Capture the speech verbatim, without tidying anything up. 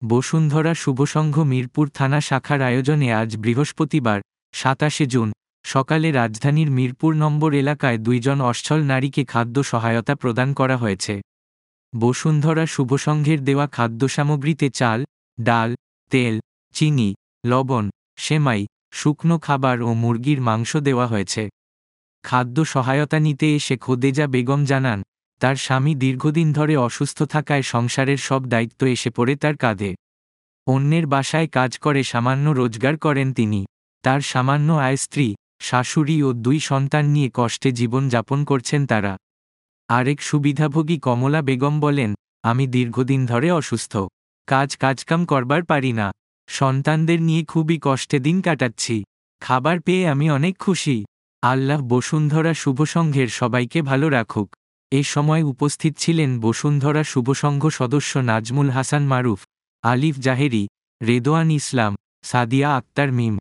বসুন্ধরা শুভসংঘ মিরপুর থানা শাখার আয়োজনে আজ বৃহস্পতিবার সাতাশে জুন সকালে রাজধানীর মিরপুর নম্বর এলাকায় দুইজন অসচ্ছল নারীকে খাদ্য সহায়তা প্রদান করা হয়েছে। বসুন্ধরা শুভসংঘের দেওয়া খাদ্যসামগ্রীতে চাল, ডাল, তেল, চিনি, লবণ, সেমাই, শুকনো খাবার ও মুরগির মাংস দেওয়া হয়েছে। খাদ্য সহায়তা নিতে এসে খোদেজা বেগম জানান, তার স্বামী দীর্ঘদিন ধরে অসুস্থ থাকায় সংসারের সব দায়িত্ব এসে পড়ে তার কাঁধে। অন্যের বাসায় কাজ করে সামান্য রোজগার করেন তিনি। তার সামান্য আয় স্ত্রী, শাশুড়ি ও দুই সন্তান নিয়ে কষ্টে জীবন যাপন করছেন তারা। আরেক সুবিধাভোগী কমলা বেগম বলেন, আমি দীর্ঘদিন ধরে অসুস্থ। কাজ কাজকাম করবার পারি না। সন্তানদের নিয়ে খুবই কষ্টে দিন কাটাচ্ছি। খাবার পেয়ে আমি অনেক খুশি। আল্লাহ বসুন্ধরা শুভসংঘের সবাইকে ভালো রাখুক। এ সময় উপস্থিত ছিলেন বসুন্ধরা শুভসংঘ সদস্য নাজমুল হাসান মারুফ, আলিফ জাহেরি, রেদোয়ান ইসলাম, সাদিয়া আক্তার মিম।